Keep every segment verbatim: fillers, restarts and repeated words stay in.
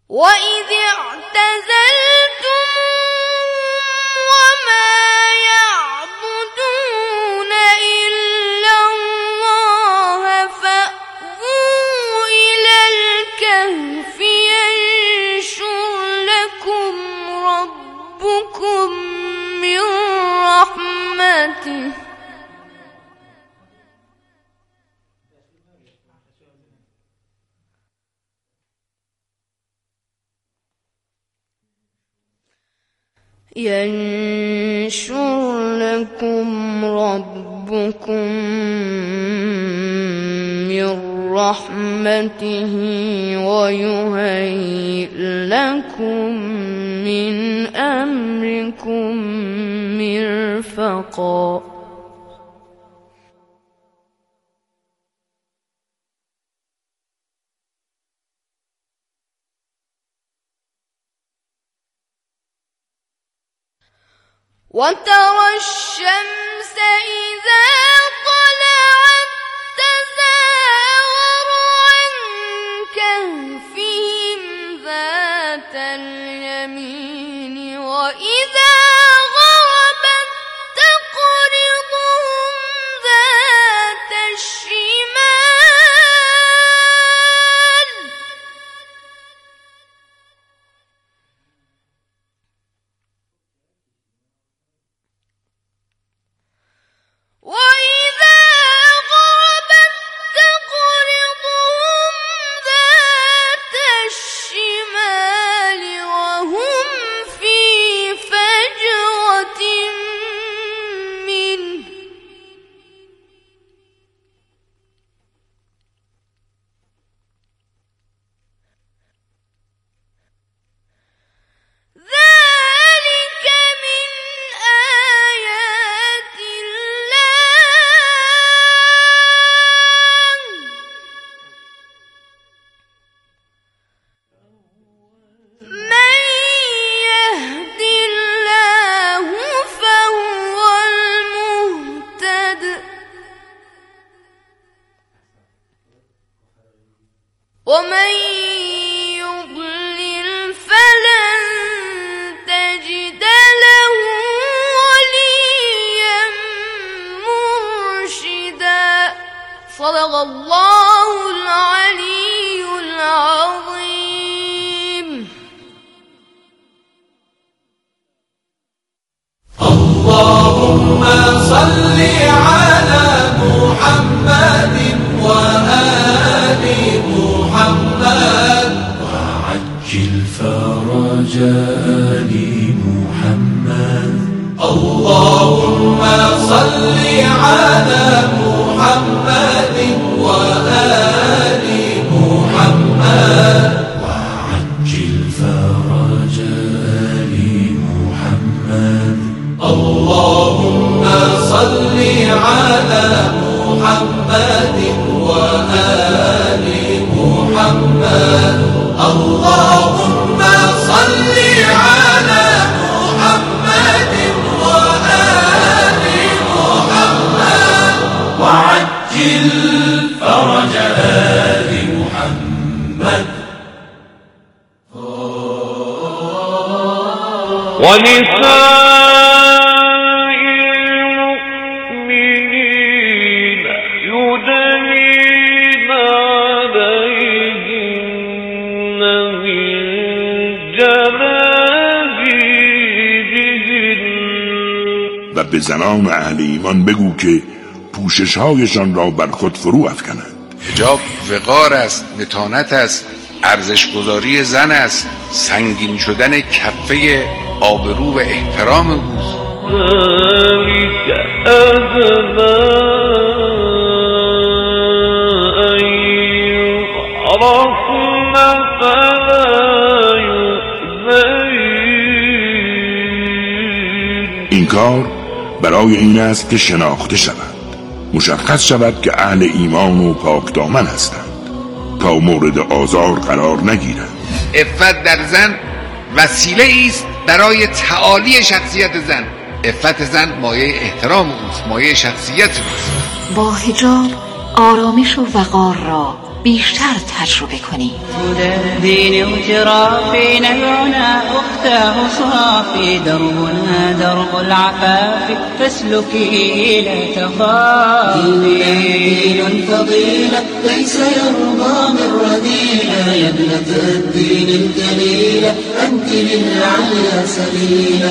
وَإِذِ اعْتَزَلْتُمُوهُمْ وَمَا يَعْبُدُونَ إِلَّا اللَّهَ فَأْوُوا إِلَى الْكَهْفِ يَنشُرْ لَكُمْ رَبُّكُمْ مِنْ رَحْمَتِهِ ينشر لكم ربكم من رحمته ويهيئ لكم من أمركم مرفقا وترى الشمس إذا طلعت تزاور عن كهفهم ذات اليمين وإذا غربت تقرضهم ذات الشمال وَإِذَا غَرَبَتْ تَقْرِضُهُمْ ذَاتَ الشِّمَالِ وَهُمْ فِي فَجْوَةٍ مِّنْهُ ذَلِكَ مِنْ آيَاتِ من يهد الله فهو المهتد ومن يضلل فلن تجد له وليا مرشدا صدق الله العلي العظيم. اللهم صل على محمد وآل محمد وعجل فرج آل محمد. اللهم صل على محمد وآل محمد وعجل فرج آل محمد. اللهم صل على محمد وآل محمد. اللهم صل على محمد وآل محمد وعجل فرج آل محمد. ونساء المؤمنين يدنين عليهن من جلابيبهن. و به زنان اهل ایمان بگو که پوشش‌هایشان را بر خود فرو افکنند. حجاب وقار است، متانت است، ارزشگذاری زن است، سنگین شدن کفه آبرو و احترام اوست. ذلك أدنى أن يعرفن فلا يؤذين. این کار برای این است که شناخته شود، مشخص شود که اهل ایمان و پاک دامن هستند تا مورد آزار قرار نگیرند. عفت در زن وسیله است برای تعالی شخصیت زن. عفت زن مایه احترام اوست، مایه شخصیت اوست. با حجاب آرامش و وقار را بیشتر تجربه کنیم. الدين اغترافي نبعنا أختاه صافي دربنا درب العفاف فاسلكي لا تخافي. ديننا دين فضيلة ليس يرضى من رذيلة يا ابنة الدين الجليلة أنت للعليا سبيلة.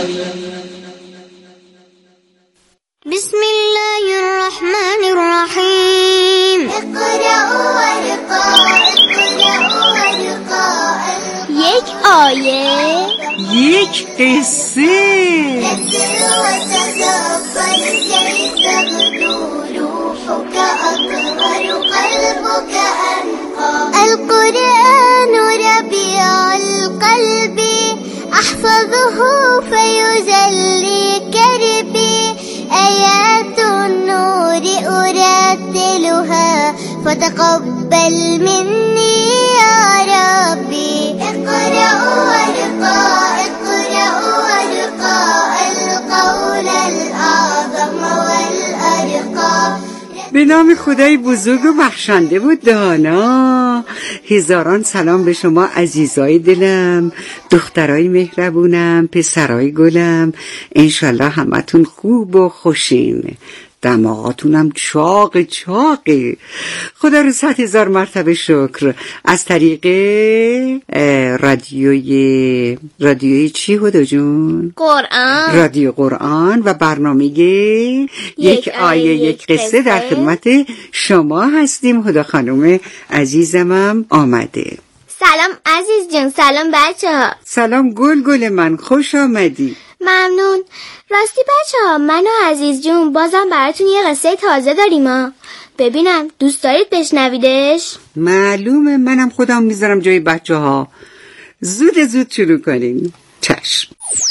بسم الله الرحمن الرحیم. اقرأوا ورقاء اقرأوا ورقاء. یک آیه، یک قصه. اقرأ و تدبر كيف تغدو روحك أطهر قلبك أنقى. القرآن ربيع القلب أحفظه فيزلي كربي. آيات النور أرتلها فتقبل مني يا ربي. اقرأوا ورقاء اقرأوا ورقاء القول الأعظم والأرقى. به نام خدای بزرگ و بخشنده و دانا. هزاران سلام به شما عزیزای دلم، دخترای مهربونم، پسرای گلم. انشالله همتون خوب و خوشین، دماغاتونم چاق چاقه. خدا رو صد هزار مرتبه شکر. از طریق رادیوی رادیوی چی هدا جون؟ قرآن. رادیو قرآن و برنامه یک, یک آیه یک قصه در خدمت شما هستیم. هدا خانم عزیزمم آمده. سلام عزیز جون. سلام بچه ها. سلام گل گل من، خوش آمدی. ممنون. راستی بچه ها، من و عزیز جون بازم براتون یه قصه تازه داریم ها. ببینم دوست دارید بشنویدش؟ معلومه، منم خودم میذارم جای بچه ها. زود زود شروع کنیم. چشم.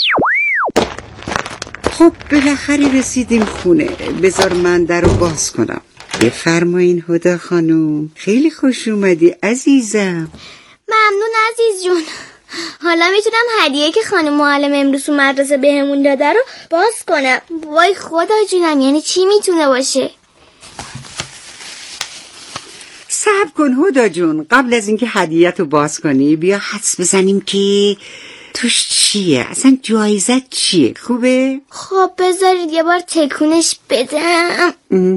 خب بالاخره رسیدیم خونه. بذار من در رو باز کنم. بفرمایین هدا خانوم. خیلی خوش اومدی عزیزم. ممنون عزیز جون. حالا میتونم هدیه که خانم معلم امروز تو مدرسه بهمون داده رو باز کنم. وای خدا جونم، یعنی چی میتونه باشه؟ صبر کن هدا جون، قبل از اینکه هدیه‌ت رو باز کنی بیا حدس بزنیم که توش چیه، اصلا جایزت چیه. خوبه؟ خب بذارید یه بار تکونش بدم.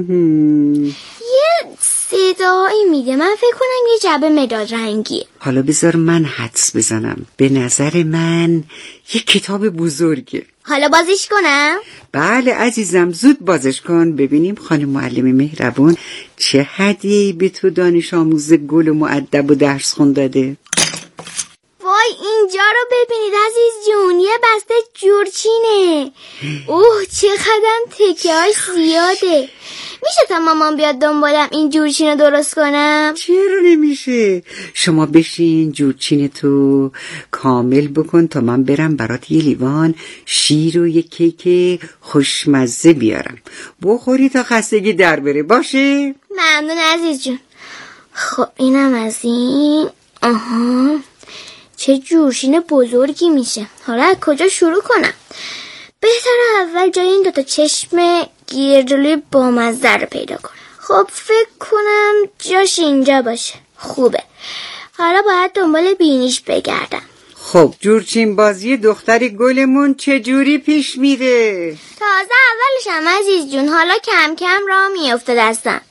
یه صدایی میده، من فکر کنم یه جعبه مداد رنگیه. حالا بذار من حدس بزنم. به نظر من یه کتاب بزرگه. حالا بازش کنم؟ بله عزیزم، زود بازش کن ببینیم خانم معلم مهربون چه هدیه‌ای به تو دانش آموز گل و مؤدب و درس خون داده. وای اینجا رو ببینید عزیز جون، یه بسته جورچینه. اوه چقدر تکه های زیاده. میشه تا مامان بیاد دنبالم این جورچین رو درست کنم؟ چرا نمیشه؟ شما بشین جورچین تو کامل بکن تا من برم برات یه لیوان شیر و یه کیک خوشمزه بیارم، بخوری تا خستگی در بره. باشه؟ ممنون عزیز جون. خب اینم از این. آها چه جورشین بزرگی میشه. حالا از کجا شروع کنم؟ بهتره اول جای این دوتا چشم گیردلوی بامزه رو پیدا کنم. خب فکر کنم جاش اینجا باشه. خوبه. حالا باید دنبال بینیش بگردم. خب جورچین بازی دختر گلمون چه جوری پیش میره؟ تازه اولشم عزیز جون، حالا کم کم راه میفته دستم.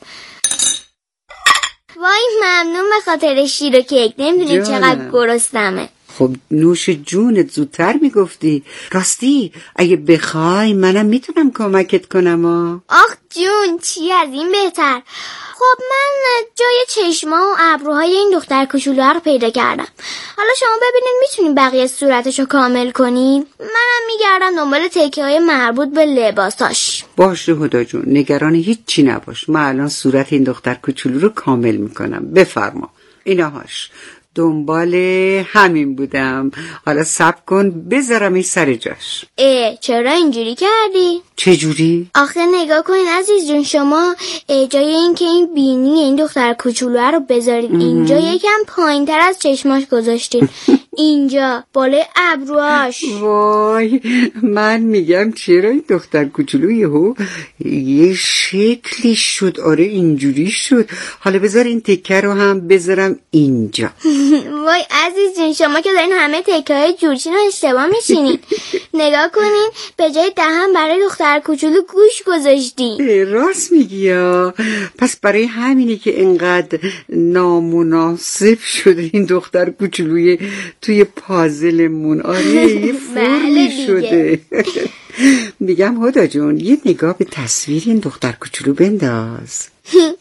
وای ممنون به خاطر شیر و کیک، نمیدونی چقدر گرسنمه. خب نوش جونت، زودتر میگفتی. راستی اگه بخوای منم میتونم کمکت کنم. ها آخ جون چی از این بهتر. خب من جای چشما و ابروهای این دختر کوچولو رو پیدا کردم. حالا شما ببینید میتونید بقیه صورتشو کامل کنید. منم میگردم دنبال تکه های مربوط به لباساش. باشه هدا جون، نگران هیچی نباش. من الان صورت این دختر کوچولو رو کامل میکنم. بفرما. اینهاش دنبال همین بودم. حالا صبر کن بذارم این سر جاش. اه چرا اینجوری کردی؟ چجوری؟ آخه نگاه کنین عزیز جون، شما جای این که این بینی این دختر کوچولو رو بذارید اینجا یکم پایین تر از چشماش گذاشتید. اینجا بالای ابروهاش. وای من میگم چرا این دختر کوچولو یهو یه شکلی شد. آره اینجوری شد. حالا بذار این تکه رو هم بذارم اینجا. وای عزیز جون، شما که دارین همه تکه های جورچین رو اشتباه میشینین. نگاه کنین به جای دهن برای دختر کوچولو گوش گذاشتین. راست میگی ها. پس برای همینه که انقدر نامناسب شده این دختر کوچولوی توی پازلمون. آره یه فرمی شده. میگم هدا جون یه نگاه به تصویر این دختر کوچولو بنداز.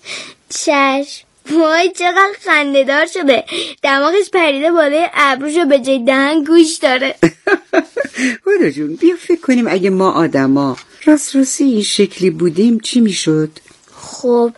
چشم. وای چقدر خنده‌دار شده. دماغش پریده بالای ابروشو به جای دهن گوش داره. هدا جون بیا فکر کنیم اگه ما آدما راست راستی این شکلی بودیم چی میشد؟ خب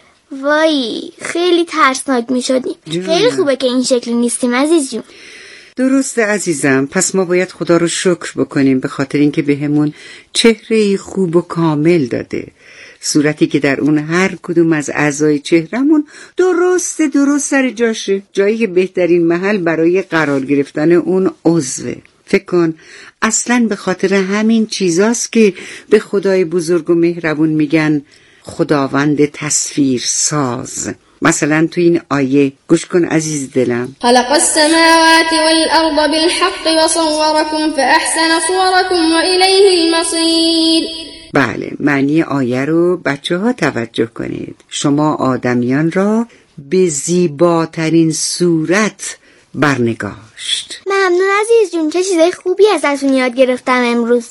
وای خیلی ترسناک میشدیم. خیلی خوبه که این شکلی نیستیم عزیز جون. درسته عزیزم. پس ما باید خدا رو شکر بکنیم به خاطر اینکه بهمون چهره خوب و کامل داده، صورتی که در اون هر کدوم از اعضای چهرمون درست درست سر جاشه، جایی که بهترین محل برای قرار گرفتن اون عضوه. فکر کن اصلاً به خاطر همین چیزاست که به خدای بزرگ و مهربون میگن خداوند تصویر ساز. مثلا تو این آیه گوش کن عزیز دلم. خلق السماوات والارض بالحق وصوركم فاحسن صوركم والیه المصیر. بله معنی آیه رو بچه ها توجه کنید. شما آدمیان را به زیباترین صورت برنگاشت. ممنون عزیز جون، چه چیزای خوبی ازتون یاد گرفتم امروز.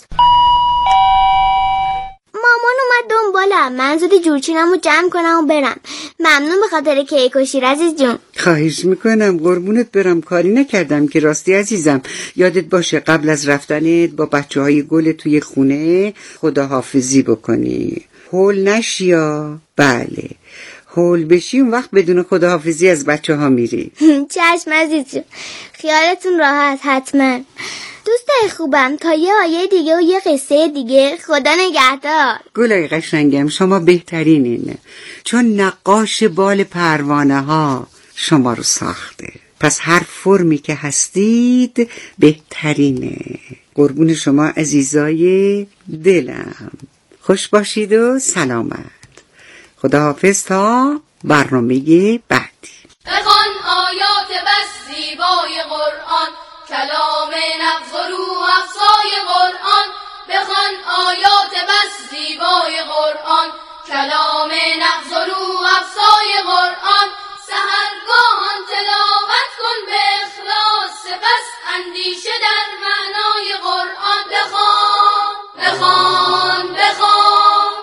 مامان اومد دنبالم، من زودی جورچینم رو جمع کنم و برم. ممنون به خاطر کیک و شیر عزیز جون. خواهش میکنم قربونت برم. کاری نکردم که راستی عزیزم. یادت باشه قبل از رفتنت با بچه های گل توی خونه خداحافظی بکنی. هول نشیا. بله هول بشی اون وقت بدون خداحافظی از بچه ها میری. چشم عزیز جون، خیالتون راحت. حتما دوستای خوبم، تا یه آیه دیگه و یه قصه دیگه. خدا نگهدار. گلای قشنگم شما بهترینین، چون نقاش بال پروانه ها شما رو ساخته. پس هر فرمی که هستید بهترینه. قربون شما عزیزای دلم. خوش باشید و سلامت. خداحافظ تا برنامه بعدی. بخوان آیات بس زیبای قرآن، کلام نغز و روح افزای قرآن. بخوان آیات بس زیبای قرآن، کلام نغز و روح افزای قرآن. سحرگاهان تلاوت کن به اخلاص، سپس اندیشه در معنای قرآن. بخوان بخوان بخوان.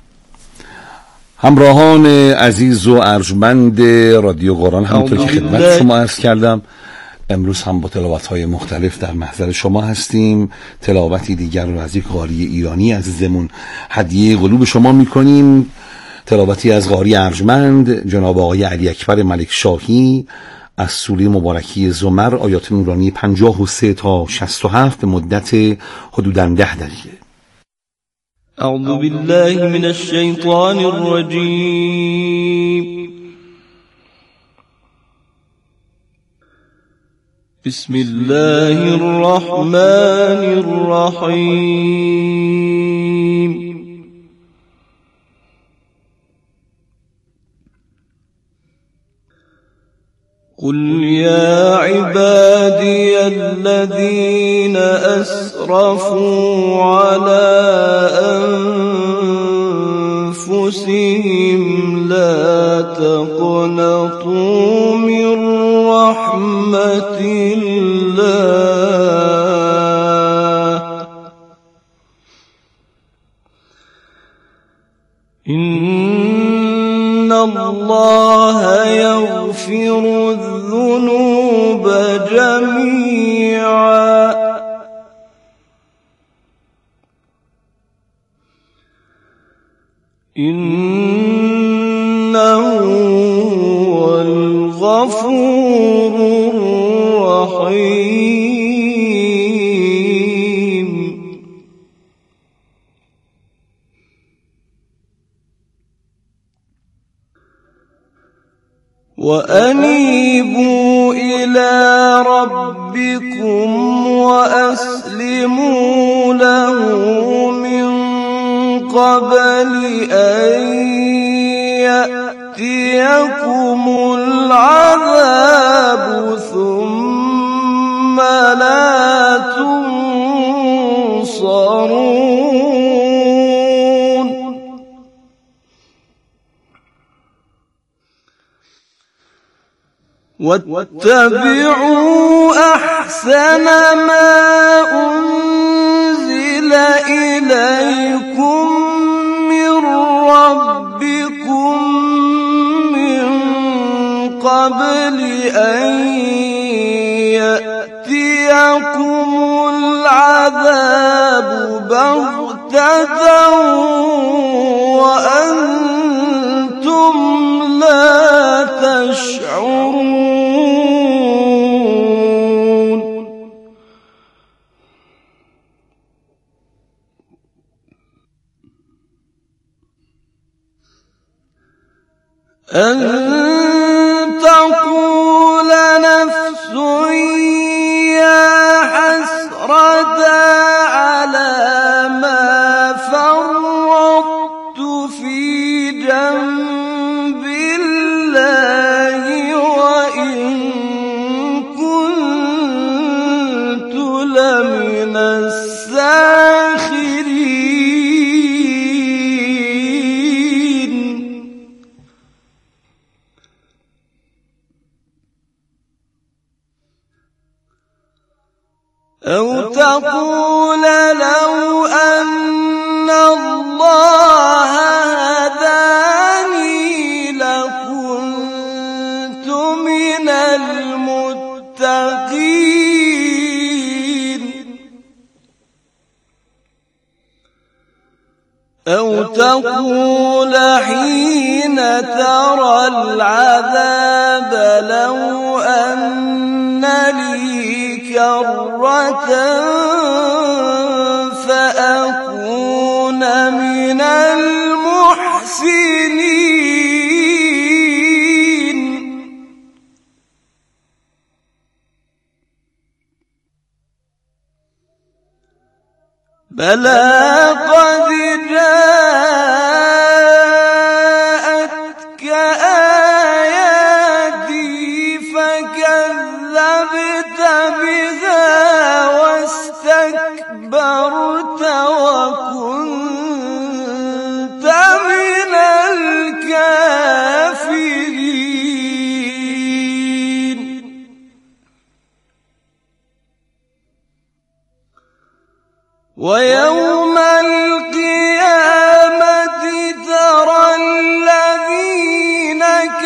همراهان عزیز و ارجمند رادیو قرآن، همونطور که خدمت شما عرض کردم امروز هم با تلاوت‌های مختلف در محضر شما هستیم. تلاوتی دیگر رو از یک قاری ایرانی عزیزمون هدیه قلوب شما می‌کنیم. تلاوتی از قاری ارجمند جناب آقای علی اکبر ملک شاهی از سوره مبارکی زمر، آیات نورانی پنجاه و سه تا شصت و هفت به مدت حدوداً ده دقیقه. اعوذ بالله من الشیطان الرجیم. بسم الله الرحمن الرحیم. قل يا عبادي الذين أسرفوا على أنفسهم لا تقنطوا من رحمة الله إن الله يغفر الذنوب جميعا إنه هو الغفور رحيم وأنيبوا إلى ربكم وأسلموا له من قبل أن يأتيكم العذاب ثم لا تنصرون واتبعوا أحسن ما أنزل إليكم من ربكم من قبل أن يأتيكم العذاب بغتة وأنتم لا تشعرون أن تقول نفس يا حسرة على ما فرطت في جنب الله وإن كنت لمن الساخرين أو تقول لو أن الله هداني لكنت من المتقين أو تقول حين ترى العذاب لو أن لي كرة فأكون من المحسنين بلى قد جاءتك آياتي فكذبت بها واستكبرت وكنت من الكافرين ويوم القيامة ترى الذين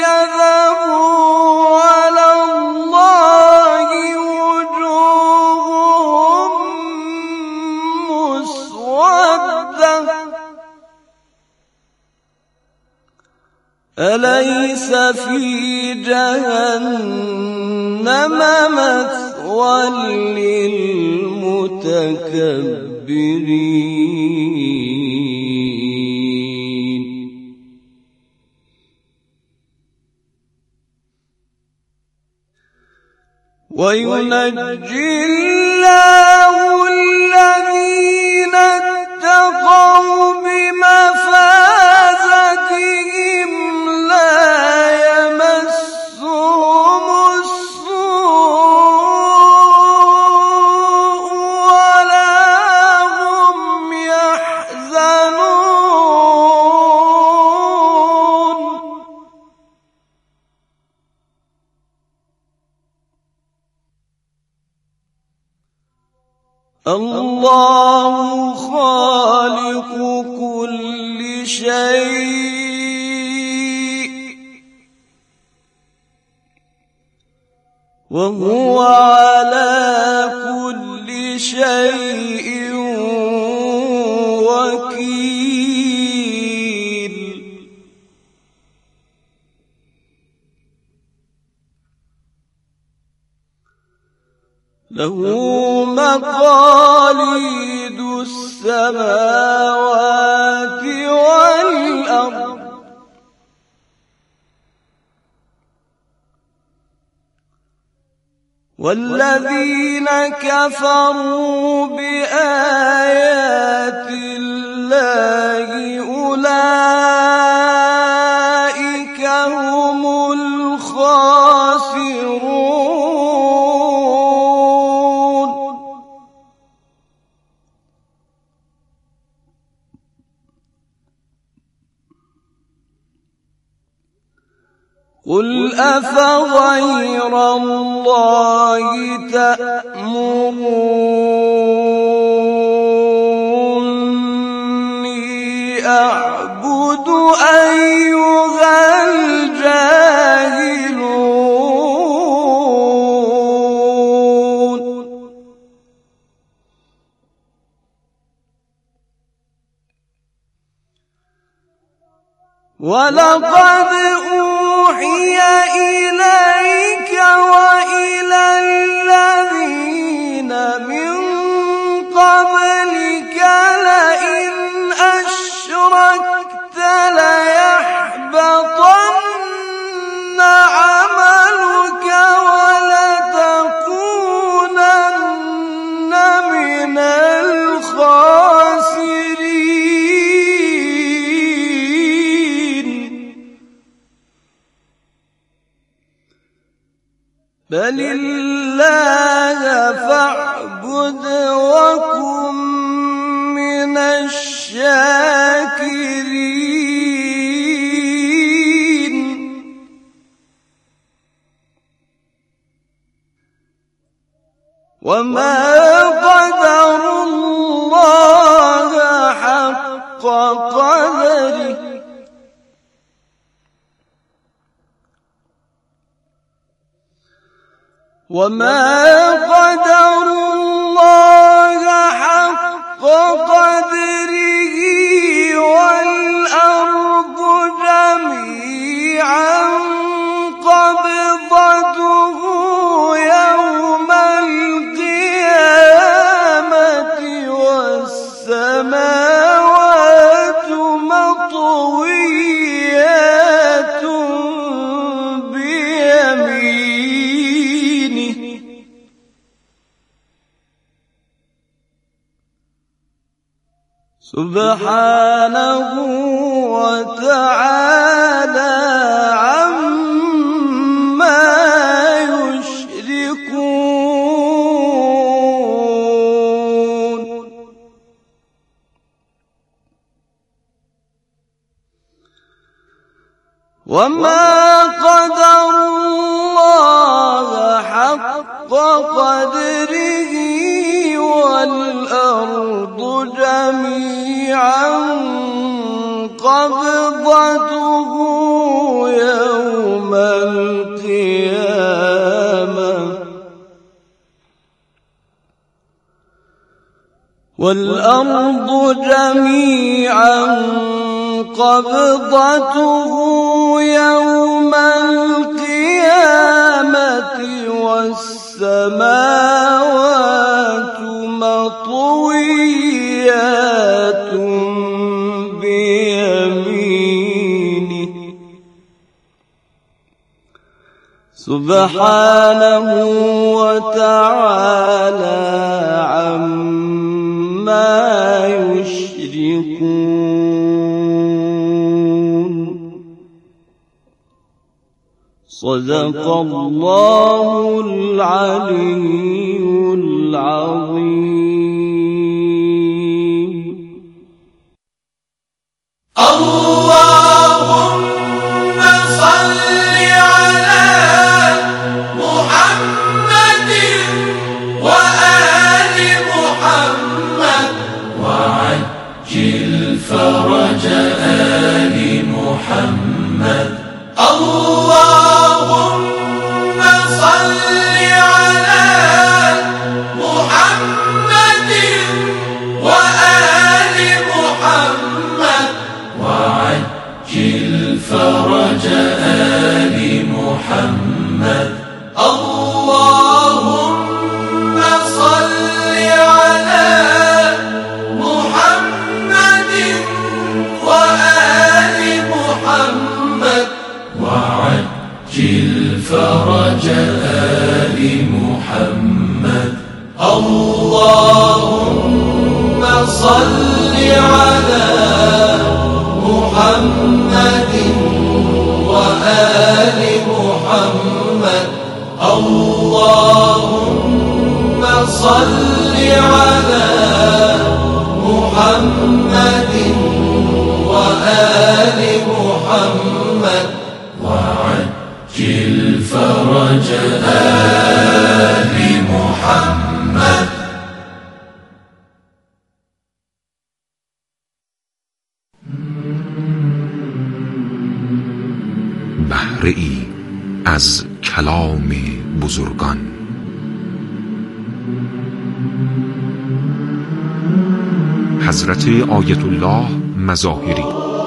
كذبوا على الله وجوههم مسودة أليس في جهنم مثوى للمتكبرين وينجي الله الذين اتقوا بمفازتهم لا يمسهم السوء ولا هم يحزنون الله خالق كل شيء وهو على كل شيء وكيل له مقاليد السماوات والأرض والذين كفروا بآيات الله أولئك هم الخاسرون. قل أفغير الله تأمروني أعبد أيها الجاهلون. ولقد أوحي إليك وإلى الذين من قبلك لئن أشركت ليحبطن عملك ولتكونن من الخاسرين. بل الله فاعبد وكن من الشاكرين. وما قدروا الله حق قدره وما قدروا الله حق قدره والأرض جميعا قبضته يوم القيامة والسماوات مطويات بيمينه. سبحانه وتعالى عما يشركون. وما قدروا الله حق قدره والأرض جميعا قبضته يوم القيامة والأرض جميعا قبضته يوم القيامة والسماوات مطويات بيمينه. سبحانه وتعالى عما يشركون. صدق الله العلي العظيم. اللهم صل على محمد وآل محمد وعجل فرج آل محمد. اللهم صل على محمد الفرج آل محمد اللهم صل على محمد وآل محمد اللهم صل على محمد وآل محمد وعجل فرج آل محمد. بهره ای از کلام بزرگان. حضرت آیت الله مظاهری.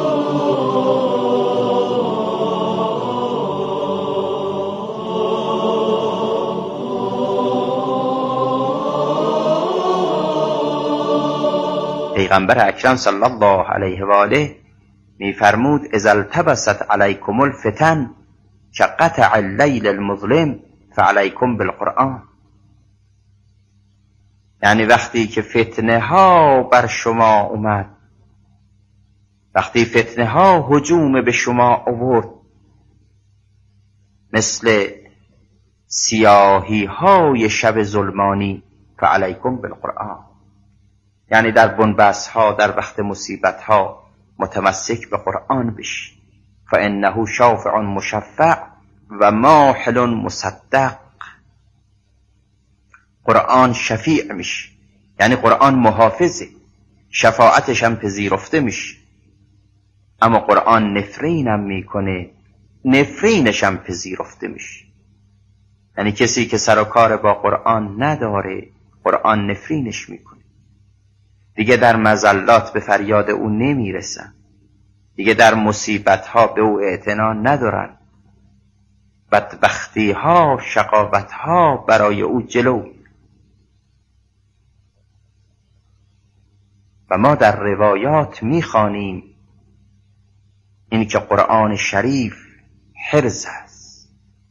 پیغمبر اکرم صلی الله علیه و آله میفرمود اذا التبست علیکم الفتن كقطع اللیل المظلم فعلیکم بالقرآن. یعنی وقتی که فتنه ها بر شما اومد، وقتی فتنه ها هجوم به شما آورد مثل سیاهی های شب ظلمانی، فعلیکم بالقرآن، یعنی در بنبست ها، در وقت مصیبت ها متمسک به قرآن بشی. فانه شافع مشفع و ماحل مصدق. قرآن شفیع میشه، یعنی قرآن محافظه، شفاعتش هم پذیرفته میشه. اما قرآن نفرینم میکنه، نفرینش هم پذیرفته میشه. یعنی کسی که سر و کار با قرآن نداره، قرآن نفرینش میکنه. دیگه در مذلات به فریاد او نمیرسن، دیگه در مصیبت ها به او اعتنا ندارن، بدبختی ها، شقاوت ها برای او جلو. و ما در روایات میخوانیم این که قرآن شریف حرز است.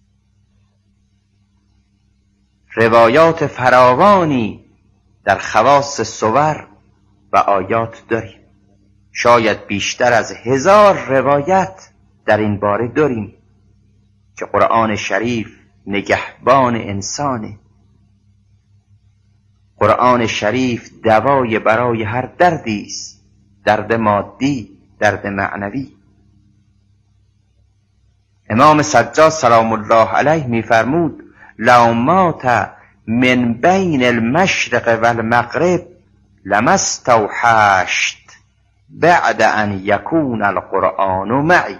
روایات فراوانی در خواص سور و آیات داریم، شاید بیشتر از هزار روایت در این باره داریم که قرآن شریف نگهبان انسانه. قرآن شریف دوای برای هر دردی است، درد مادی، درد معنوی. امام سجاد سلام الله علیه میفرمود لو مات من بین المشرق و المغرب لما استوحشت بعد ان یکون القرآن معی.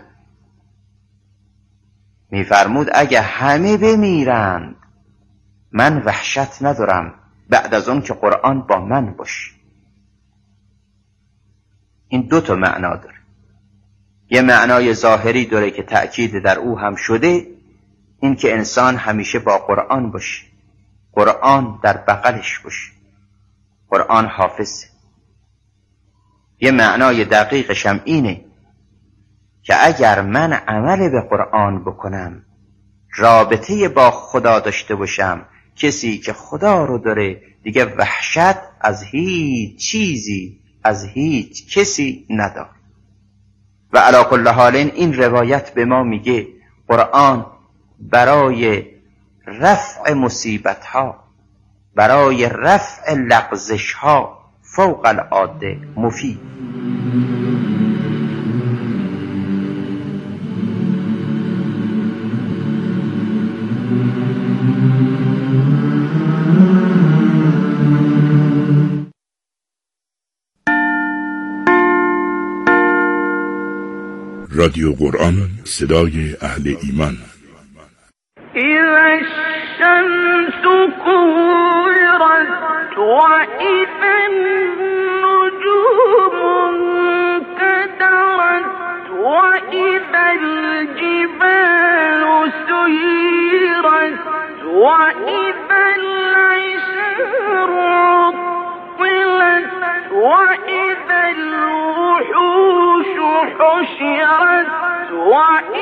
میفرمود اگه همه بمیرند من وحشت ندارم بعد از اون که قرآن با من باشه. این دو تا معنا داره. یه معنای ظاهری داره که تأکید در او هم شده، این که انسان همیشه با قرآن باشه، قرآن در بغلش باشه، قرآن حافظه. یه معنای دقیقش هم اینه که اگر من عمل به قرآن بکنم، رابطه با خدا داشته باشم، کسی که خدا رو داره دیگه وحشت از هیچ چیزی، از هیچ کسی نداره. و علی کل حال این روایت به ما میگه قرآن برای رفع مصیبت ها، برای رفع لغزش ها فوق العاده مفید. رادیو قرآن، صدای اهل ایمان. اذا الشمس كورت واذا النجوم انكدرت واذا الجبال سيرت واذا العشار عطلت واذا الوحوش حشرت وإذا